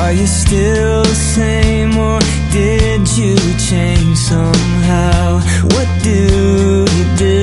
Are you still the same, or did you change somehow? What do you do